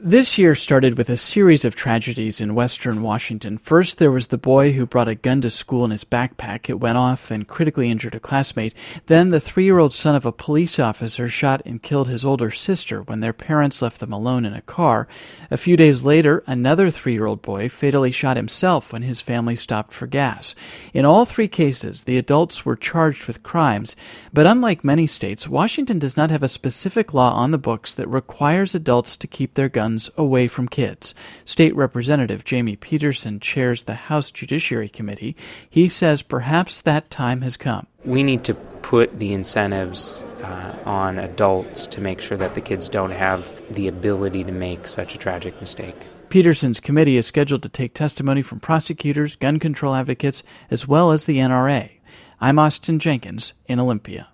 This year started with a series of tragedies in western Washington. First, there was the boy who brought a gun to school in his backpack. It went off and critically injured a classmate. Then, the 3-year-old son of a police officer shot and killed his older sister when their parents left them alone in a car. A few days later, another 3-year-old boy fatally shot himself when his family stopped for gas. In all 3 cases, the adults were charged with crimes. But unlike many states, Washington does not have a specific law on the books that requires adults to keep their guns away from kids. State Representative Jamie Peterson chairs the House Judiciary Committee. He says perhaps that time has come. We need to put the incentives on adults to make sure that the kids don't have the ability to make such a tragic mistake. Peterson's committee is scheduled to take testimony from prosecutors, gun control advocates, as well as the NRA. I'm Austin Jenkins in Olympia.